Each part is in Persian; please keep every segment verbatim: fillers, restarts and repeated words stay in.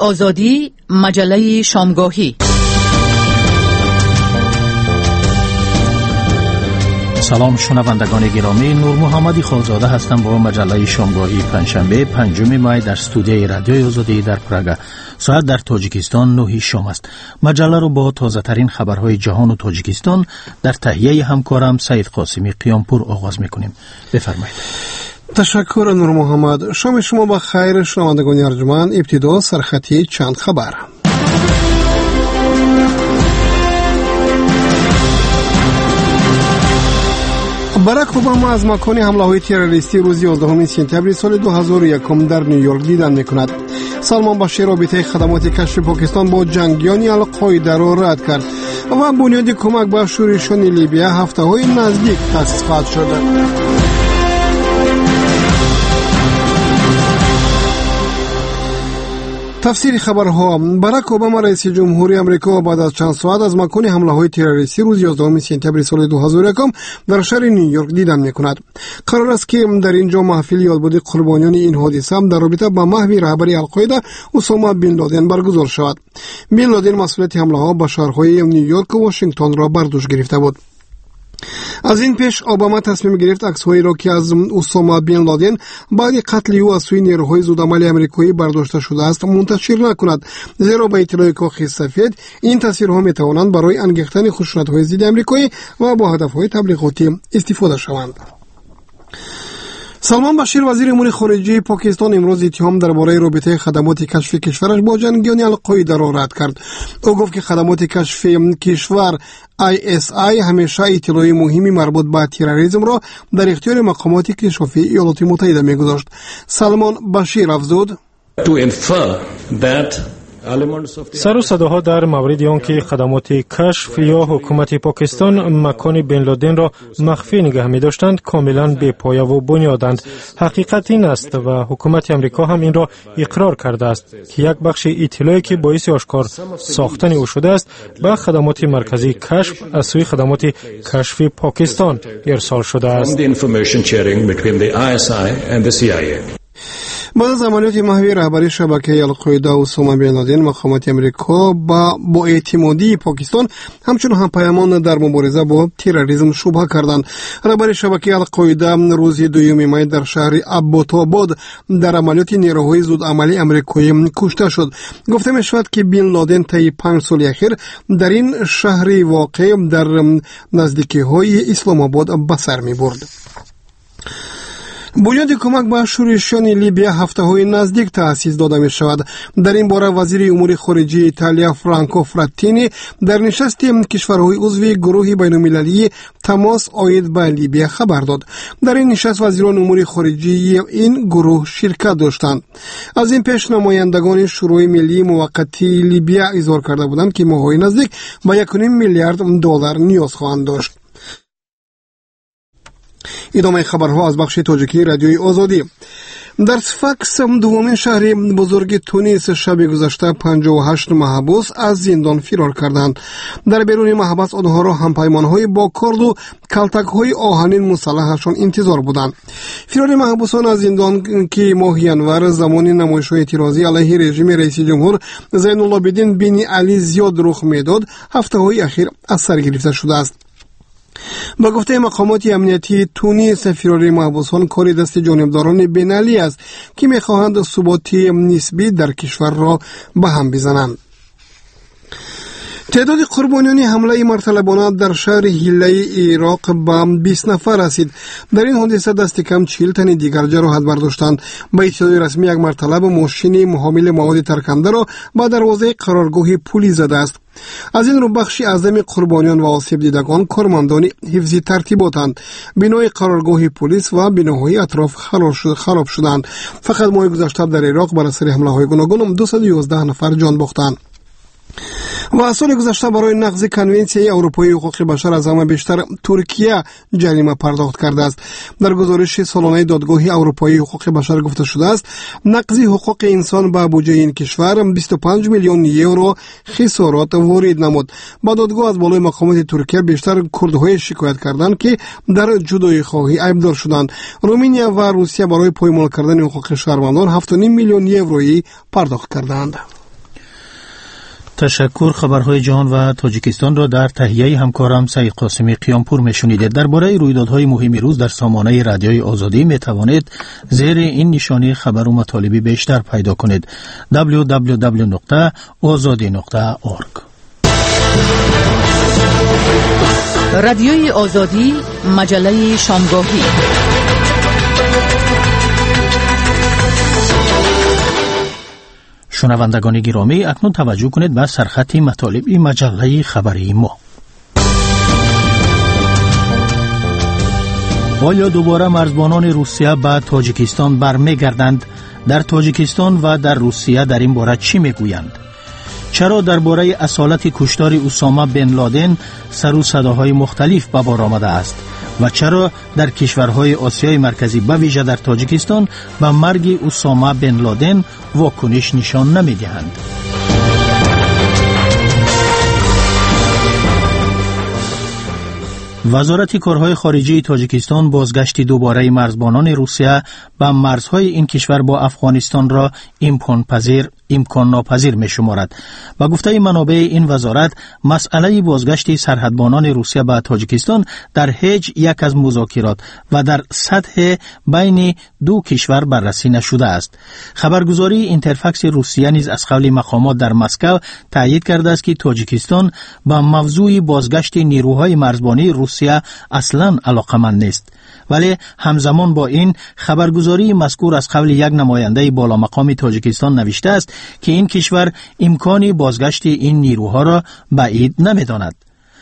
آزادی، مجله شامگاهی. سلام شنوندگان گرامی، نور محمدی خالزاده هستم با مجله شامگاهی پنجشنبه پنجم می در استودیوی رادیوی آزادی در پراگ. ساعت در تاجیکستان نه شام است. مجله را با تازه ترین خبرهای جهان و تاجیکستان در تهیه همکارم سعید قاسمی قیامپور آغاز میکنیم. بفرمایید. تشکر نور محمد. شام شما با خیر شنوندگان ارجمند. ابتدا سرخطی چند خبر. باراک اوباما از مکان حمله‌های تروریستی روز یازدهم سپتامبر سال دو هزار و یک در نیویورک دیدن می‌کند. سلمان بشیر رابطه خدمات کشف پاکستان با جنگیان القاعده را رد کرد و بنیاد کمک به شورشیان لیبیا هفته‌های نزدیک تأسیس خواهد شد. تفسیر خبرها. باراک اوباما رئیس جمهوری آمریکا بعد از چند ساعت از مکان حمله‌های تروریستی روز یازدهم سپتامبر سال دو هزار و یک در شهر نیویورک دیدن می‌کند. قرار است که در اینجا محفل یادبود قربانیان این حادثه در رابطه با محو رهبر القاعده اسامه بن لادن برگزار شود. بن لادن مسئولیت حمله‌ها به شهرهای نیویورک و واشنگتن را بر دوش گرفته بود. از این پیش اوباما تصمیم گرفت عکس‌هایی را که از اسامه بن لادن بعد قتل او از سوی نیروهای زودعمل آمریکایی برداشته شده است منتشر نکند، زیرا به اطلاع کاخ سفید این تصویرها میتوانند برای انگیختن خشونت‌های ضد آمریکایی و با هدف‌های تبلیغاتی استفاده شوند. سلمان بشیر وزیر امور خارجه پاکستان امروز اتهام درباره رابطه خدمات کشف کشورش با جنگیان القاعده را رد کرد. او گفت که خدمات کشف کشور آی اس آی همیشه اطلاعات مهمی مربوط به تروریسم را در اختیار مقامات اکتشافی ایالات متحده می‌گذاشت. سلمان بشیر افزود: سر و صداها در مورد آنکه خدمات کشف یا حکومت پاکستان مکان بن لادن را مخفی نگه می داشتند کاملا بی‌پایه و بنیادند. حقیقت این است و حکومت امریکا هم این را اقرار کرده است که یک بخش اطلاعی که باعث آشکار ساختن او شده است به خدمات مرکزی کشف از سوی خدمات کشف پاکستان ارسال شده است. بعد از عملیات محو رهبری شبکه القاعده اسامه بن لادن، مقامات امریکا با با اعتمادی پاکستان همچنین هم پیمان در مبارزه با تروریسم شبهه کردند. رهبر شبکه القاعده روز دوم می در شهر ابوتاباد در عملیات نیروهای زودعمل آمریکایی کشته شد. گفته می شود که بن لادن طی پنج سال اخیر در این شهر واقع در نزدیکی های اسلام آباد به سر می برد. بنیاد کمک به شورشیان لیبیا هفته‌های نزدیک تأسیس داده می شود. در این باره وزیر امور خارجه ایتالیا فرانکو فراتینی در نشست کشورهای عضو گروه بین‌المللی تماس عاید به لیبیا خبر داد. در این نشست وزیران امور خارجه این گروه شرکت داشتند. از این پیش نمایندگان شورای ملی موقتی لیبیا اظهار کرده بودند که ماه‌های نزدیک به یک و نیم میلیارد دلار نیاز خواهند داشت. ادامه خبرها از بخش تاجیکی رادیوی آزادی. در سفاکس دومین شهر بزرگ تونس شب گذشته پنجاه و هشت محبوس از زندان فرار کردند. در بیرون محبس آنها را همپیمان‌های با کارد و کلتک‌های آهنین مسلحشان انتظار بودند. فرار محبوسان از زندان که ماه ژانویه زمان نمایش‌های اعتراضی علیه رژیم رئیس جمهور زین العابدین بن علی زیاد رخ می‌داد، هفته‌های اخیر از سر گرفته شده است. با گفته مقامات امنیتی تونس، فرار محبوسان کار دست جانبداران بین‌المللی است که می‌خواهند ثبات نسبی در کشور را به هم بزنند. تعداد قربانیان حمله مرتلبانه در شهر هیله عراق به بیست نفر رسید. در این حادثه دست کم چهل تن دیگر جراحت برداشتند. به اطلاع رسمی یک مرتلب ماشین حامل مواد ترکنده را به دروازه قرارگاه پلیس زده است. از این رو بخش اعظم قربانیان و آسیب دیدگان کارمندان حفظی ترتیباتند. بنای قرارگاه پلیس و بناهای اطراف خراب شدند. فقط ماه گذشته در عراق بر اثر حمله‌های گوناگون دویست و یازده نفر جان باختند. و سال گذشته برای نقض کنونسیون اروپایی حقوق بشر از همه بیشتر ترکیه جریمه پرداخت کرده است. در گزارش سالانه دادگاه اروپایی حقوق بشر گفته شده است نقض حقوق انسان به بودجه این کشور بیست و پنج میلیون یورو خسارات وارد نمود. با دادگاه از بالای مقامات ترکیه بیشتر کردهای شکایت کردند که در جدایی خواهی ایبدار شدند. رومانیا و روسیه برای پایمال کردن حقوق شهروندان هفت و نیم میلیون یورویی پرداخت کردند. تشکر. خبرهای جهان و تاجیکستان را در تهیه همکارم سعید قاسمی قیامپور میشنیدید. درباره رویدادهای مهم روز در سامانه رادیوی آزادی می توانید زیر این نشانی خبر و مطالبی بیشتر پیدا کنید. دبلیو دبلیو دبلیو نقطه آزادی نقطه اورگ. رادیوی آزادی، مجله شامگاهی. شنوندگان گرامی، اکنون توجه کنید به سرخط مطالب مجله خبری ما. آیا دوباره مرزبانان روسیه به تاجیکستان برمیگردند؟ در تاجیکستان و در روسیه در این باره چی میگویند؟ چرا درباره اصالت کشتار اسامه بن لادن سر و صداهای مختلف به بار آمده است؟ و چرا در کشورهای آسیای مرکزی به ویژه در تاجیکستان به مرگ اسامه بن لادن واکنش نشان نمی‌دهند؟ وزارت کارهای خارجه تاجیکستان بازگشت دوباره مرزبانان روسیه به مرزهای این کشور با افغانستان را امکان پذیر امکان ناپذیر می شمارد. با گفته منابع این وزارت، مسئله بازگشت سرحدبانان روسیه به تاجیکستان در هیچ یک از مذاکرات و در سطح بین دو کشور بررسی نشده است. خبرگزاری اینترفکس روسیه نیز از قول مقامات در مسکو تایید کرده است که تاجیکستان به موضوع بازگشت نیروهای مرزبانی روسیه اصلاً علاقمند نیست. ولی همزمان با این خبرگزاری مذکور از قول یک نماینده بالا مقام تاجیکستان نوشته است که این کشور امکانی بازگشت این نیروها را بعید نمی‌داند.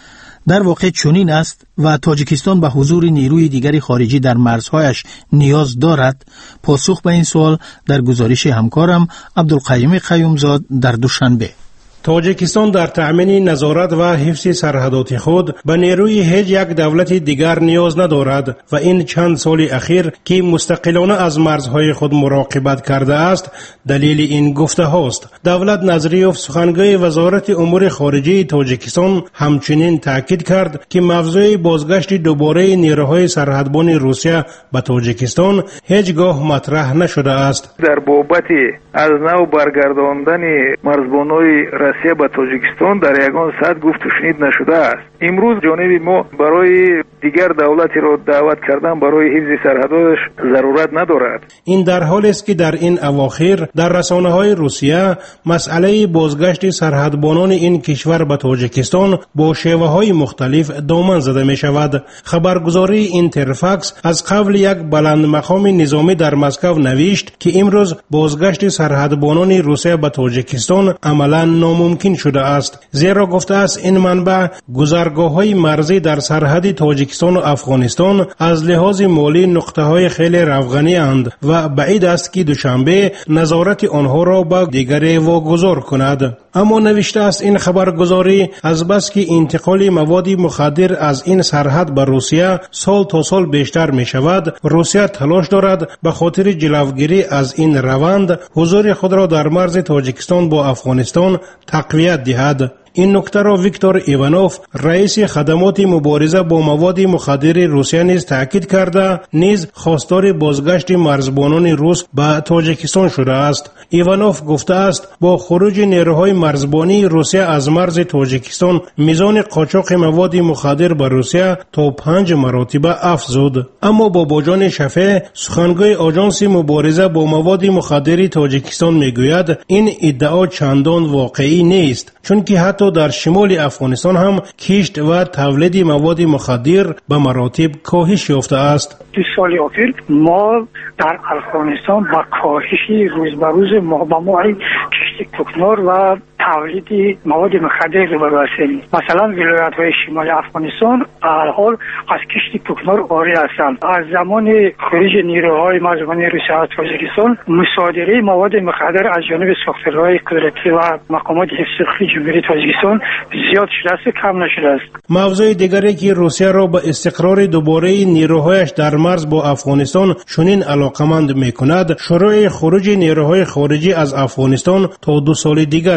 در واقع چنین است و تاجیکستان به حضور نیروی دیگری خارجی در مرزهایش نیاز دارد. پاسخ به این سوال در گزارش همکارم عبدالقیوم قیومزاد در دوشنبه. تاجیکستان در تأمین نظارت و حفظ سرحدات خود به نیروی هیچ یک دولت دیگر نیاز ندارد و این چند سال اخیر که مستقلانه از مرزهای خود مراقبت کرده است دلیل این گفته هاست. دولت نظریوف سخنگوی وزارت امور خارجه تاجیکستان همچنین تاکید کرد که موضوع بازگشت دوباره نیروهای سرحدبان روسیه به تاجیکستان هیچگاه مطرح نشده است. در بابت از نو برگرداندن مرزبانای روسیه به تاجیکستان در یگان سطح گفت و شنید نشده است. امروز جانب ما برای دیگر دولتی را دعوت کردن برای حفظ سرحداتش ضرورت ندارد. این در حالی است که در این اواخر در رسانه‌های روسیه مسئله بازگشت سرحدبانان این کشور به تاجیکستان با شیوه‌های مختلف دامن زده می شود. خبرگزاری اینترفکس از قبل یک بلند مقام نظامی در مسکو نوشت که امروز بازگشت سرحدبانان روسیه به تاجیکستان عملاً ناممکن شده است، زیرا گفته است این منبع گذرگاه‌های مرزی در سرحد تاجیکستان و افغانستان از لحاظ مالی نقطه‌های خیلی روغنی اند و بعید است که دوشنبه نظارت آنها را به دیگری واگذار کند. اما نوشته است این خبرگزاری از بس که انتقال مواد مخدر از این سرحد به روسیه سال تا سال بیشتر می شود، روسیه تلاش دارد به خاطر جلوگیری از این روند حضور خود را در مرز تاجیکستان با افغانستان تقویت دهد. این نکته را ویکتور ایوانوف رئیس خدمات مبارزه با مواد مخدر روسیه نیز تاکید کرده نیز خواستار بازگشت مرزبانان روس به تاجیکستان شده است. ایوانوف گفته است با خروج نیروهای مرزبانی روسیه از مرز تاجیکستان میزان قاچاق مواد مخدر به روسیه تا پنج مراتب افزود. اما باباجان شفیع سخنگوی آژانس مبارزه با مواد مخدر تاجیکستان میگوید این ادعا چندان واقعی نیست، چون که حتی در شمال افغانستان هم کشت و تولید مواد مخدر به مراتب کاهش یافته است. دو سال اخیر ما در افغانستان با کاهش روز به روز مبالغ کشت کوکنار و تولید مواد مخدر روبرو هستیم. مثلا ولایت‌های شمال افغانستان الحال از کشت کوکنار عاری هستند. از زمان خروج نیروهای مرزبانی روسیه از تاجیکستان مصادره مواد مخدر از جانب ساختارهای قدرتی و مقامات حفظ جمهوری تاجیکستان زیاد شده است، کم نشده است. موضوع دیگری که روسیه را به استقرار دوباره نیروهایش در مرز با افغانستان چنین علاقمند می‌کند، شروع خروج نیروهای خارجی از افغانستان تا دو سال دیگر است.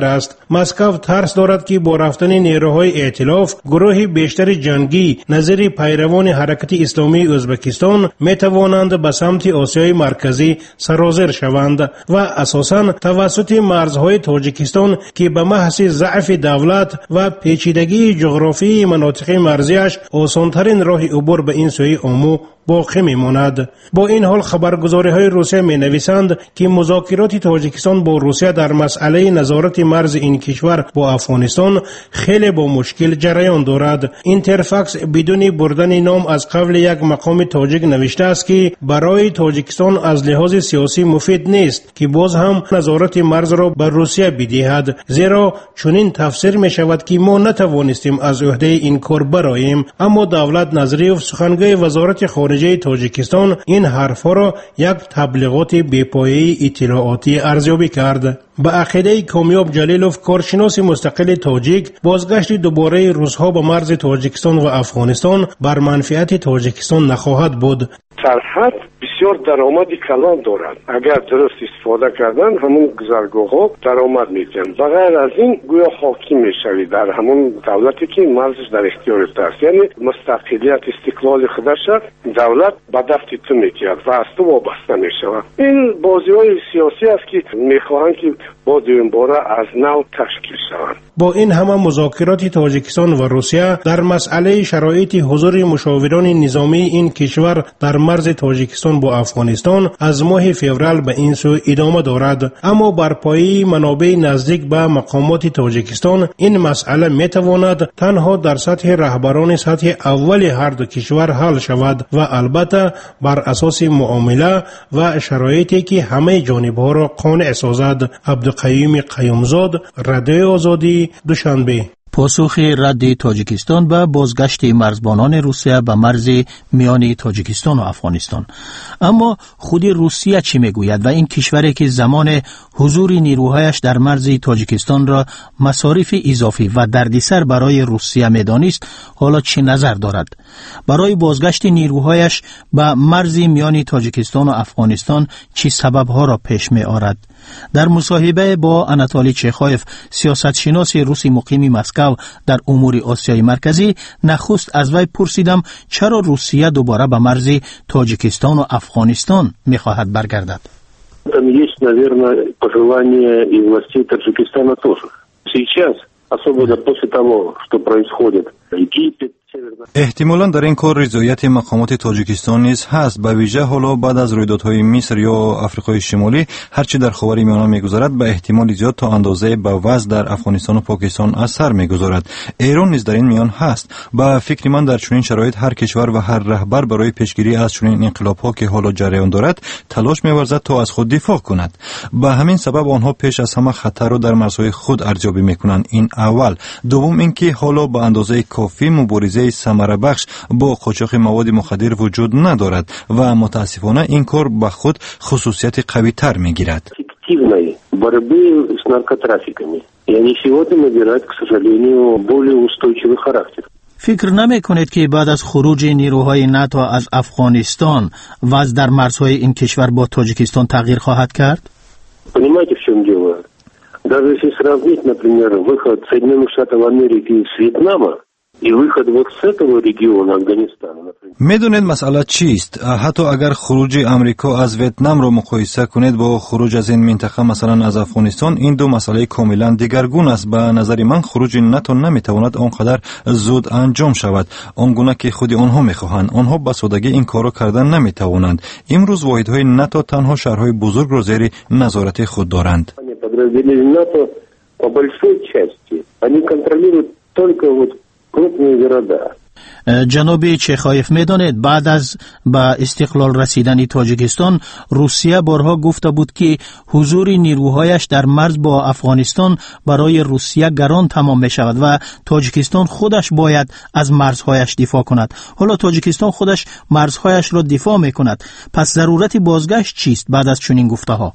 مسکو ترس دارد که با رفتن نیروهای ائتلاف گروه بیشتر جنگی نظیر پیروان حرکت اسلامی ازبکستان می توانند به سمت آسیای مرکزی سرازیر شوند و اساساً توسط مرزهای تاجیکستان که به محض ضعف دولت و پیچیدگی جغرافی مناطق مرزیش آسانترین راه عبور به این سوی آمو باقی میماند. با این حال خبرگزاری های روسیه می نویسند که مذاکرات تاجیکستان با روسیه در مسئله نظارت مرز این کشور با افغانستان خیلی با مشکل جریان دارد. اینترفاکس بدون بردن نام از قبل یک مقام تاجیک نوشته است که برای تاجیکستان از لحاظ سیاسی مفید نیست که باز هم نظارت مرز را بر روسیه بدهد، زیرا چنین تفسیر می شود که ما نتوانستیم از عهده این کار برآییم. اما دولت نظریف سخنگوی وزارت خارجه تاجیکستان این حرفا را یک تبلیغات بی‌پایه اطلاعاتی ارزیابی کرد. به عقیده کامیاب جلیلوف، کارشناس مستقل تاجیک، بازگشت دوباره روس‌ها به مرز تاجیکستان و افغانستان بر منفعت تاجیکستان نخواهد بود. سرحد بسیار درآمد کلان دارد. اگر درست استفاده کردن همون گذرگاه‌ها درآمد میدن. بغیر از این گویا حاکم میشوی در همون دولتی که مرزش در اختیار است. یعنی مستقلیت استقلال خودش دولت به دست تو میگیرد و از تو وابسته میشود. این بازی‌های سیاسی است که میخواهند که با دوباره از نو تشکیل شوند. با این همه مذاکرات تاجیکستان و روسیه در مسئله شرایط حضور مشاوران نظامی این کشور در مرز تاجیکستان با افغانستان از ماه فوریه به این سو ادامه دارد. اما بر پایه منابع نزدیک به مقامات تاجیکستان این مسئله میتواند تنها در سطح رهبران سطح اول هر دو کشور حل شود و البته بر اساس معامله و شرایطی که همه جانب‌ها را قانع سازد. عبدالقیوم قیومزاد، رادیو آزادی، دوشنبه. پاسخ رد تاجیکستان به بازگشت مرزبانان روسیه به مرز میان تاجیکستان و افغانستان. اما خود روسیه چی میگوید و این کشوری که زمان حضور نیروهایش در مرز تاجیکستان را مصارف اضافی و دردسر برای روسیه میدانست، حالا چه نظر دارد؟ برای بازگشت نیروهایش به مرز میان تاجیکستان و افغانستان چه سببها را پیش می آورد؟ در مصاحبه با اناتولی چخایف، سیاستشناس روسی مقیم مسکو در امور آسیای مرکزی، نخست از وی پرسیدم چرا روسیه دوباره به مرز تاجیکستان و افغانستان می‌خواهد برگردد. Там есть, наверное, пожелание и властей Таджикистана тоже. Сейчас, особенно после того, что происходит в Египте, احتمالاً در این کار رضایت مقامات تاجیکستان نیز هست، به ویژه حالا بعد از رویدادهای مصر یا آفریقای شمالی. هرچی در خاورمیانه میگذرد به احتمال زیاد تا اندازه به وضع در افغانستان و پاکستان اثر میگذارد. ایران نیز در این میان هست. به فکر من در چنین شرایط هر کشور و هر رهبر برای پیشگیری از چنین انقلاب‌ها که حالا جریان دارد تلاش می‌ورزد تا از خود دفاع کند. به همین سبب آنها پیش از همه خطر را در مرزهای خود ارزیابی میکنند. این اول. دوم اینکه حالا به اندازه کافی مبارزه ثمره بخش با قاچاق مواد مخدر وجود ندارد و متاسفانه این کار به خود خصوصیت قوی تر می گیرد. اکتیوی борьбы с наркотрафиками. И они сегодня набирают, к сожалению, более устойчивый характер. فکر نمی کنید که بعد از خروج نیروهای ناتو از افغانستان وضع در مرزهای این کشور با تاجیکستان تغییر خواهد کرد؟ Понимаете, в чем дело? Даже если сравнить, например, выход Соединенных Штатов Америки из Вьетнама и выход вот с этого региона Афганистана, например. میدونید مسئله چیست؟ حتی اگر خروج امریکا از ویتنام را مقایسه کنید با خروج از این منطقه مثلا از افغانستان، این دو مسئله کاملا دیگرگون است. به نظر من خروج ناتو نمیتواند آنقدر زود انجام شود آنگونه که خود آنها میخواهند. آنها به سادگی این کارو کردن نمیتوانند. امروز واحدهای ناتو تنها شهرهای بزرگ را زیر نظارت خود دارند. Подразделения НАТО по большой части они контролируют только вот крупные города. جناب چخایف، میدانید بعد از به استقلال رسیدن تاجیکستان روسیه بارها گفته بود که حضور نیروهایش در مرز با افغانستان برای روسیه گران تمام می شود و تاجیکستان خودش باید از مرزهایش دفاع کند. حالا تاجیکستان خودش مرزهایش را دفاع می کند. پس ضرورت بازگشت چیست بعد از چنین گفته ها؟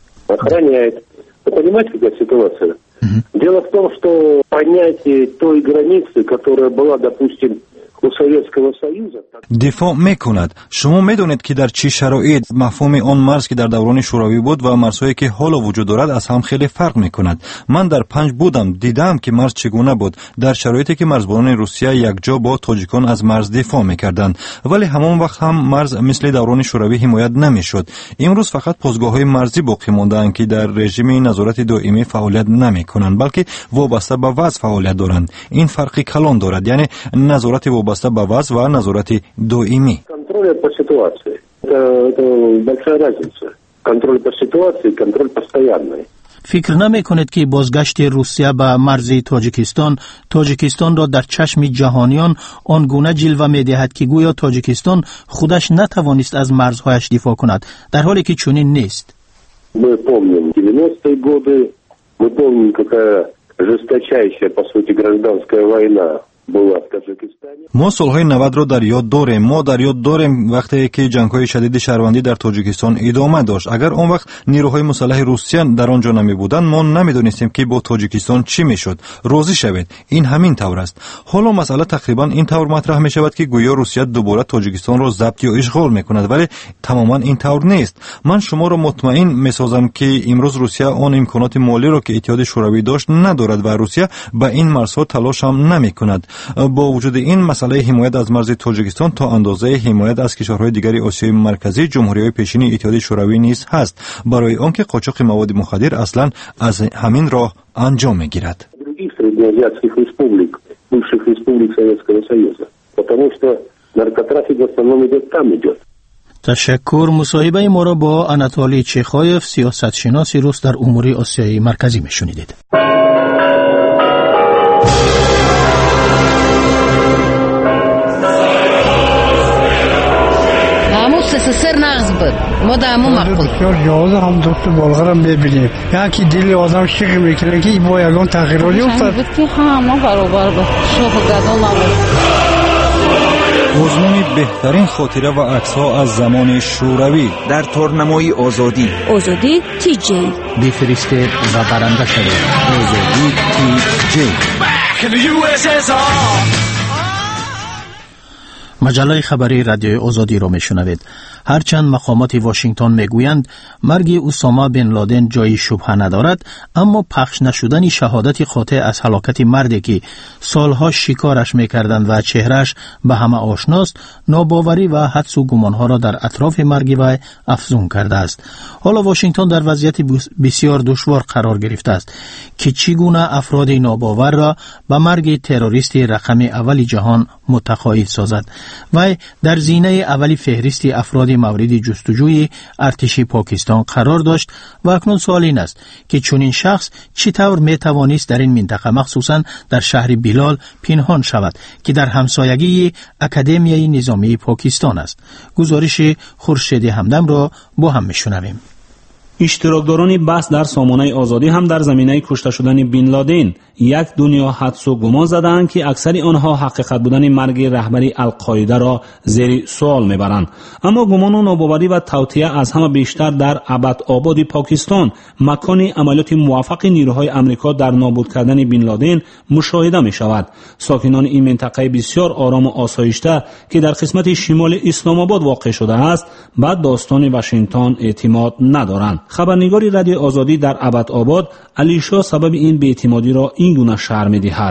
Понимаете, какая ситуация? Uh-huh. Дело в том, что понятие той границы, которая была, допустим, دفاع میکند. شما میدونید که در چه شرایط مفهوم آن مرز که در دوران شوروی بود و مرزهایی که حالا وجود دارد از هم خیلی فرق میکند. من در پنج بودم، دیدم که مرز چگونه بود در شرایطی که مرزبانان روسیه یکجا با تاجیکان از مرز دفاع میکردند، ولی همان وقت هم مرز مثل دوران شوروی حمایت نمیشد. امروز فقط پاسگاه‌های مرزی باقی مانده‌اند که در رژیم نظارت دائمی فعالیت نمیکنند، بلکه وابسته به وضع فعالیت دارند. این فرقی کلان دارد، یعنی نظارت وابسته به وضع و نظارت دائمی. Контроль по ситуации. Это, это большая разница. Контроль по ситуации, контроль постоянный. فکر نمی کنید که بازگشت روسیه به مرز تاجیکستان تاجیکستان را در چشم جهانیان آنگونه جلوه می دهد که گویا تاجیکستان خودش نتوانست از مرزهایش دفاع کند، در حالی که چنین نیست. Мы помним девяностые годы, мы помним, какая жесточайшая, по сути, гражданская война. ما سالهای نود را در یاد داریم. ما در یاد داریم وقتی که جنگ‌های شدید شهروندی در تاجیکستان ادامه داشت. اگر آن وقت نیروهای مسلح روسیه در آنجا نمی بودند، ما نمیدونستیم که با تاجیکستان چی میشد. راضی شوید، این همین طور است. حالا مسئله تقریبا این طور مطرح می شود که گویا روسیه دوباره تاجیکستان را ضبط یا اشغال میکند، ولی تماما این طور نیست. من شما را مطمئن میسازم که امروز روسیه آن امکانات مالی را که اتحاد شوروی داشت ندارد و روسیه به این مرزها تلاش هم نمیکند. با وجود این مسئله حمایت از مرز تاجیکستان تا اندازه حمایت از کشورهای دیگر آسیای مرکزی جمهوری‌های پیشین اتحاد شوروی نیز هست، برای آنکه قاچاق مواد مخدر اصلا از همین راه انجام میگیرد. تشکر. مصاحبه ما را با اناتولی چخایف، سیاستشناس روس در امور آسیای مرکزی میشنیدید. سر نغز بود ما دامو مقبول بسیار جوازه هم دوست بالغرم ببینیم یکی دلی آدم شیق میکنه که با یگان تغییراتی افتاد بود که همه برابر بود شوخ گدال نبود. آزمون بهترین خاطره و عکس‌ها از زمان شوروی در تورنمای آزادی. آزادی تی جی بفرستید و برنده شوید. آزادی تی جی. مجله خبری رادیوی آزادی را میشنوید. هرچند مقامات واشنگتن میگویند مرگ اسامه بن لادن جای شبهه ندارد، اما پخش نشدن شهادت قاطع از هلاکت مردی که سالها شکارش میکردند و چهرهش به همه آشناست، ناباوری و حدس و گمانها را در اطراف مرگ وی افزون کرده است. حالا واشنگتن در وضعیت بسیار دشوار قرار گرفته است که چگونه افراد ناباور را به مرگ تروریست رقم اول جهان متقاعد سازد. وی در زینه اولی فهرست افراد مورد جستجوی ارتش پاکستان قرار داشت و اکنون سوال این است که چنین شخص چطور می توانست در این منطقه مخصوصا در شهر بیلال پنهان شود که در همسایگی اکادمیای نظامی پاکستان است. گزارش خورشید همدم را با هم میشنویم. اشتراکداران بحث در سامانه آزادی هم در زمینه کشته شدن بن لادن یک دنیا حدس و گمان زدند که اکثر آنها حقیقت بودن مرگ رهبر القاعده را زیر سوال میبرند. اما گمان و ناباوری و توطئه از همه بیشتر در ابدآباد پاکستان، مکان عملیات موفق نیروهای امریکا در نابود کردن بن لادن مشاهده می شود. ساکنان این منطقه بسیار آرام و آسایشته که در قسمت شمال اسلام آباد واقع شده است، بعد داستان واشنگتن اعتماد ندارند. خبرنگار رادیو آزادی در ابدآباد علیشا سبب این بی‌اعتمادی را این گونه شرح می‌دهد.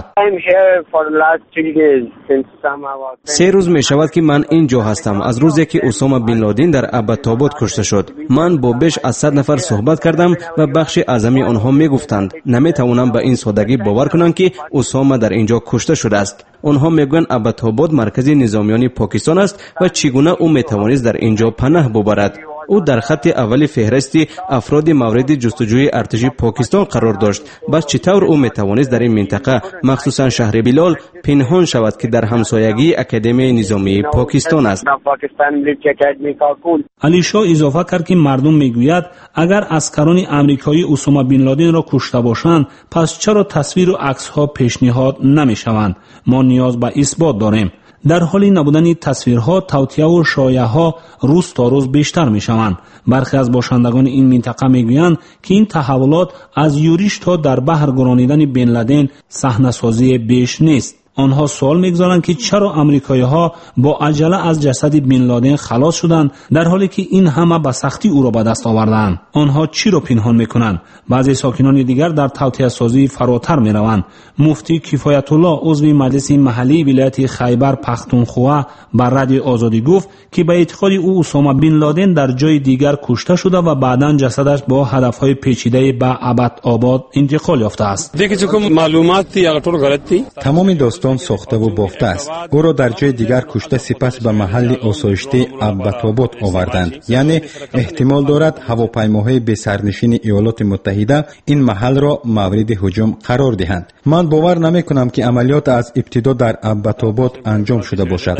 سه روز می شود که من اینجا هستم از روزی که اسامه بن لادن در ابدآباد کشته شد. من با بیش از صد نفر صحبت کردم و بخش اعظمی آنها میگفتند نمیتوانم به این سادگی باور کنم که اسامه در اینجا کشته شده است. آنها میگویند ابدآباد مرکز نظامیان پاکستان است و چگونه او میتوانست در اینجا پناه ببرد. او در خط اول فهرست افراد مورد جستجوی ارتش پاکستان قرار داشت. بس چطور او میتوانست در این منطقه مخصوصا شهر بیلال پنهان شود که در همسایگی اکادمی نظامی پاکستان است؟ علیشا اضافه کرد که مردم میگوید اگر عسکران امریکایی اسامه بن لادن را کشته باشند، پس چرا تصویر و عکس ها پیشنهاد نمیشوند؟ ما نیاز به اثبات داریم. در حال نبودن تصویرها، توطئه و شایعه‌ها روز تا روز بیشتر می‌شوند. برخی از باشندگان این منطقه می‌گویند که این تحولات از یورش تا در بحر گرانیدن بن لادن صحنه‌سازی بیش نیست. آنها سوال میگذارند که چرا آمریکایی‌ها با عجله از جسد بن لادن خلاص شدند در حالی که این همه به سختی او را به دست آوردند. آنها چی را پنهان میکنند؟ بعضی ساکنان دیگر در توطئه سازی فراتر میروند. مفتی کفایت الله عضو مجلس محلی ولایت خیبر پختونخوا بر رادیو آزادی گفت که به اعتقاد او اسامه بن لادن در جای دیگر کشته شده و بعداً جسدش با هدفهای پیچیده به ابدآباد انتقال یافته است. تمام داستان ساخته و بافته است. او را در جای دیگر کشته سپس به محل آسایشی ابدآباد آوردند. یعنی احتمال دارد هواپیماهای به سرنشین ایالات متحده این محل را مورد هجوم قرار دهند. من باور نمی کنم که عملیات از ابتدا در ابدآباد انجام شده باشد.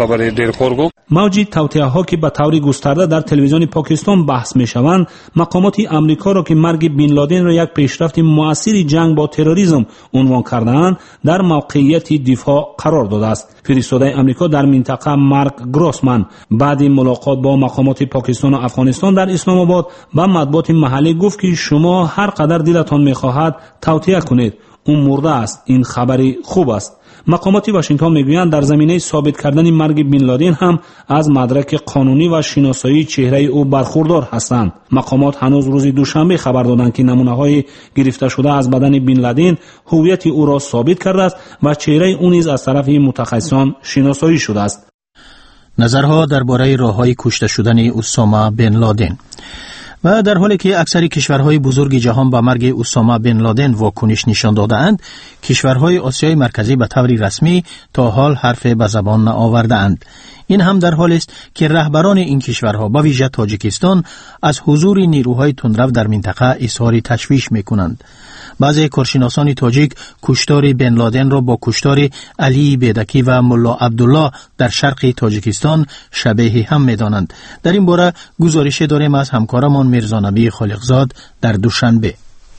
موج توطئه ها که به طور گسترده در تلویزیون پاکستان بحث می شوند، مقامات امریکا را که مرگ بن لادن را یک پیشرفت مؤثر جنگ با تروریسم عنوان کرده‌اند در موقعیت دفاع قرار داده است. فرستاده امریکا در منطقه مارک گروسمن بعد ملاقات با مقامات پاکستان و افغانستان در اسلام آباد با مطبوعات محلی گفت که شما هر قدر دلتان می‌خواهد توطئه کنید، اون مرده است. این خبری خوب است. مقامات واشنگتن میگویند در زمینه ثابت کردن مرگ بن لادن هم از مدرک قانونی و شناسایی چهره او برخوردار هستند. مقامات هنوز روز دوشنبه خبر دادند که نمونه‌های گرفته شده از بدن بن لادن هویت او را ثابت کرده است و چهره او نیز از طرف متخصصان شناسایی شده است. نظرها درباره راه‌های کشته شدن اسامه بن لادن. و در حالی که اکثر کشورهای بزرگ جهان با مرگ اسامه بن لادن واکنش نشان داده‌اند، کشورهای آسیای مرکزی به طور رسمی تا حال حرف به زبان نآورده‌اند. این هم در حالی است که رهبران این کشورها به ویژه تاجیکستان از حضور نیروهای تندرو در منطقه اظهار تشویش می‌کنند. بعضی کارشناسان تاجیک کشتار بن لادن را با کشتار علی بیدکی و ملا عبدالله در شرق تاجیکستان شبیه هم می‌دانند. در این باره گزارش داریم از همکارمان میرزا نبی خالقزاد در دوشنبه.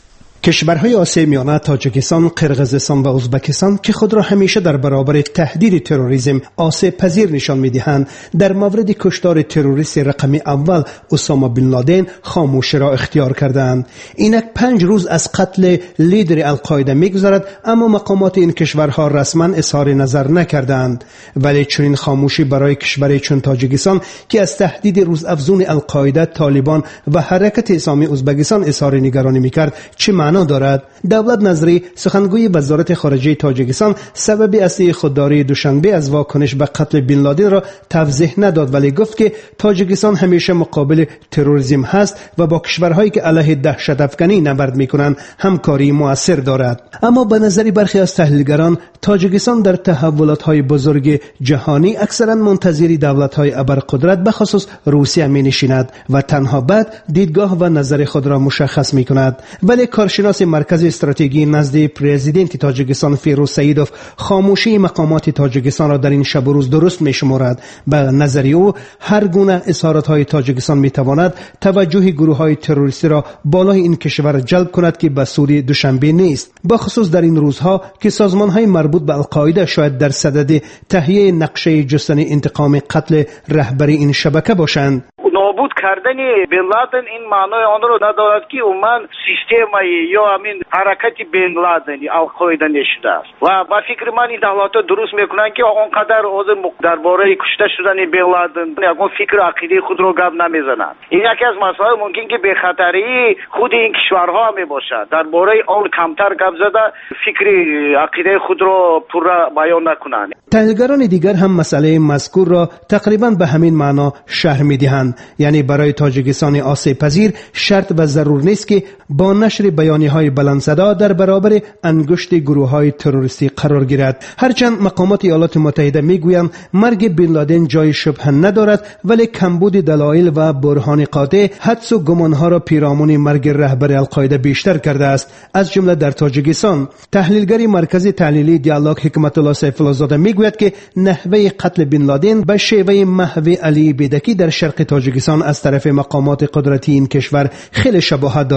کشورهای آسیای میانه تاجیکستان، قرقیزستان و ازبکستان که خود را همیشه در برابر تهدید تروریسم آسیب پذیر نشان می‌دهند، در مورد کشتار تروریست رقم اول اسامه بن لادن خاموشی را اختیار کردند. اینک پنج روز از قتل لیدر القاعده می‌گذرد، اما مقامات این کشورها رسما اظهار نظر نکردند. ولی چنین خاموشی برای کشوری چون تاجیکستان که از تهدید روزافزون القاعده، طالبان و حرکت اسلامی ازبکستان اظهار نگرانی می‌کرد، چه معنی دارد؟ دولت نظری سخنگوی وزارت خارجه تاجیکستان سبب اصلی خودداری دوشنبه از واکنش به قتل بن لادن را توضیح نداد، ولی گفت که تاجیکستان همیشه مقابل تروریسم هست و با کشورهایی که علیه دهشت افکنی نبرد میکنند همکاری مؤثر دارد. اما به نظر برخی از تحلیلگران تاجیکستان در تحولات‌های بزرگ جهانی اکثرا منتظر دولت‌های ابرقدرت به خصوص روسیه می‌نشیند و تنها بعد دیدگاه و نظر خود را مشخص می‌کند. ولی کارشناس مرکز استراتژی نزد پرزیدنت تاجیکستان فیروز سعیدوف خاموشی مقامات تاجیکستان را در این شب و روز درست می‌شمارد. به نظر او هر گونه اظهارات‌های تاجیکستان می‌تواند توجه گروه‌های تروریستی را بالای این کشور جلب کند که به سود دوشنبه نیست، با خصوص در این روزها که سازمان‌های مربوط به القاعده شاید در صدد تهیه نقشه جستن انتقام قتل رهبر این شبکه باشند. نابود کردن بن لادن این معنای آن را ندارد که عموما سیستمی یا همین حرکت بن لادن القاعده نشده است و با فکر من این دولت‌ها درست میکنند که آنقدر از درباره کشته شدن بن لادن یکون فکر عقیده خود را گپ نمیزنند. این یکی از مسائل ممکن که به خطری خود این کشورها می باشد، درباره آن کمتر گپ زده فکر عقیده خود را پر بیان نکنند. تحلیلگران دیگر هم مسئله مذکور را تقریبا به همین معنا شرح می‌دهند، یعنی برای تاجیکستان آسیب پذیر شرط و ضرور نیست که با نشر بیانیه‌های بلندصدا در برابر انگشت گروه‌های تروریستی قرار گیرد. هرچند مقامات ایالات متحده میگویند مرگ بن لادن جای شبهه ندارد، ولی کمبود دلایل و برهان قاطع حدس و گمان‌ها را پیرامون مرگ رهبر القاعده بیشتر کرده است، از جمله در تاجیکستان. تحلیلگری مرکز تحلیلی دیالوگ حکمت الله سیف الله زاده میگوید که نحوه قتل بن لادن به شیوه محو علی بیدکی در شرق تاجیکستان از طرف مقامات قدرتی این کشور خیلی شباهت دارد.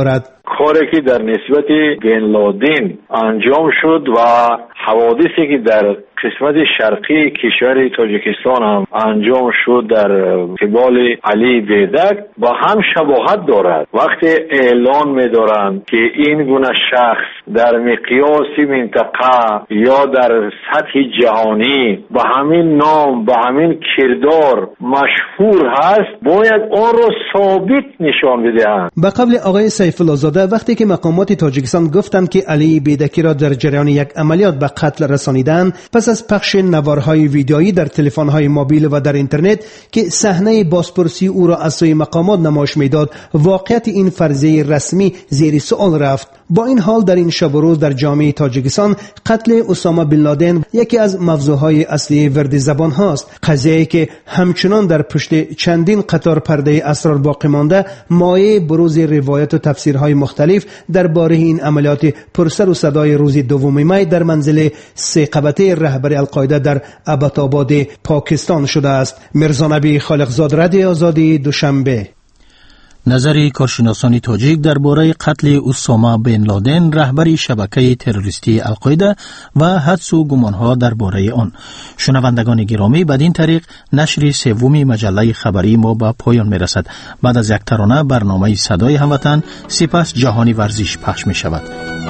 کاری که در نسبت بن لادن انجام شد و حوادثی که در قسمت شرقی کشور تاجیکستان هم انجام شد در قبال علی بیدک با هم شباهت دارد. وقتی اعلان می‌دارند که این گونه شخص در مقیاس منطقه یا در سطح جهانی با همین نام با همین کردار مشهور هست، باید آن را ثابت نشان بدهند. به قبل آقای سیف الله زاده وقتی که مقامات تاجیکستان گفتند که علی بیدکی را در جریان یک عملیات به قتل رسانیدند، پس از پخش نوارهای ویدیویی در تلفن‌های موبیل و در اینترنت که صحنه بازپرسی او را از سوی مقامات نمایش میداد، واقعیت این فرضیه رسمی زیر سوال رفت. با این حال در این شب و روز در جامعه تاجیکستان قتل اسامه بن لادن یکی از موضوعهای اصلی ورد زبان هاست، قضیه‌ای که همچنان در پشت چندین قطار پرده اسرار باقی مانده، مایه بروز روایت و تفسیرهای مختلف درباره این عملیات پرسر و صدای روز دوم می در منزل سه قبطه رهبر القاعده در اباتاباد پاکستان شده است. مرزا نبی خالقزاد، رادیو آزادی، دوشنبه. نظر کارشناسان تاجیک درباره قتل اسامه بن لادن رهبر شبکه تروریستی القاعده و حدس و گمانها درباره آن. شنوندگان گرامی، بدین طریق نشر سوم مجله خبری ما به پایان میرسد. بعد از یک ترانه برنامه صدای هموطن، سپس جهانی ورزش پخش می شود.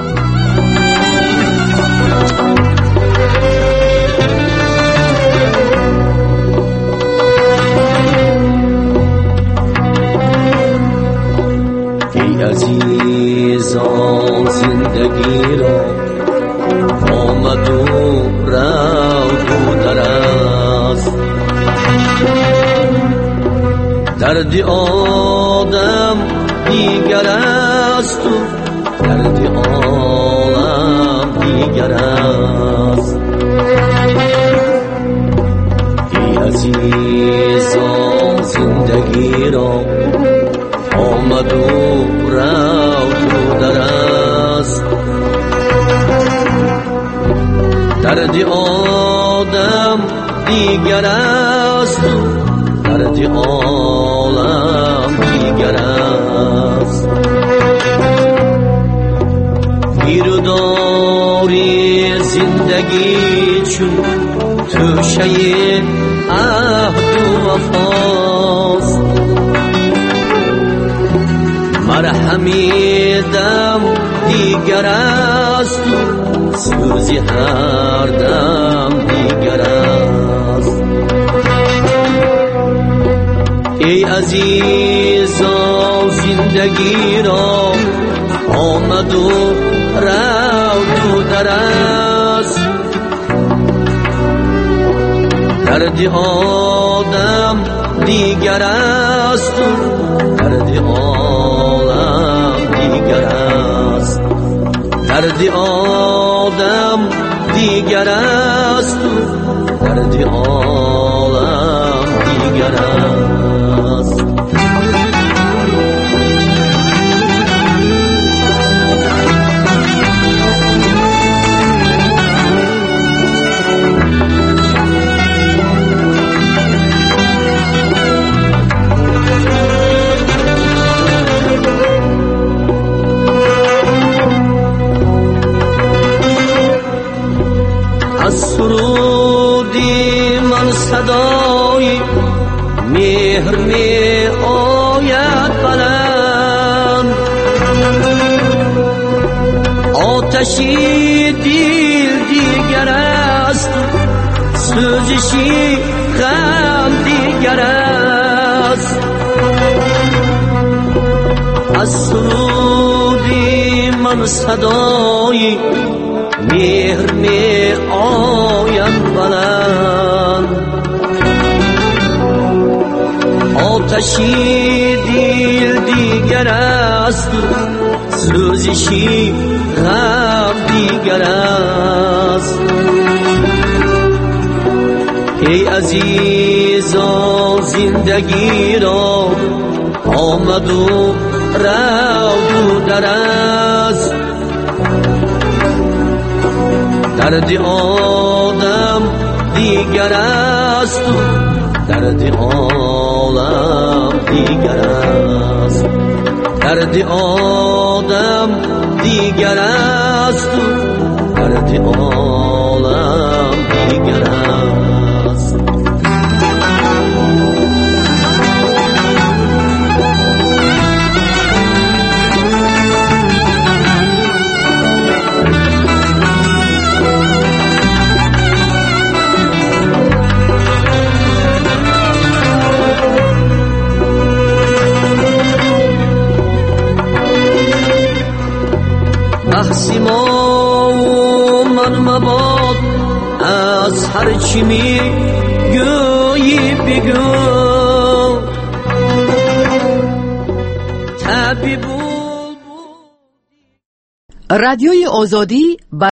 عزیزان زندگی را آمد و رفت و دراز، درد آدم دیگر است و درد عالم دیگر است. ای عزیزان زندگی را آمد و رفت و دراز، درد آدم دیگر است و درد عالم دیگر است. گیرداری زندگی چون توشه عهد و وفاست، مرهمی دم دیگر است و سوزی هر دم دیگر است. ای عزیزان زندگی را آمد و رفت و دراز، درد آدم دیگر است و درد عالم دیگر است. درد آدم دیگر است و درد عالم دیگر است. سرودی من صدای مهر می آید بلند، آتشی دل دیگر است، سوزشی غم دیگر است. از سرودی من صدای مهر می آیم بلند، آتشی دل دیگر است، سوزشی غم دیگر است. ای عزیزان زندگی را آمد و رفت و دراز، درد آدم دیگر است و درد عالم دیگر است. درد آدم دیگر است درد عالم دیگر است. بحثی ما و من مباد از هر چی می گویی بگو رادیوی آزادی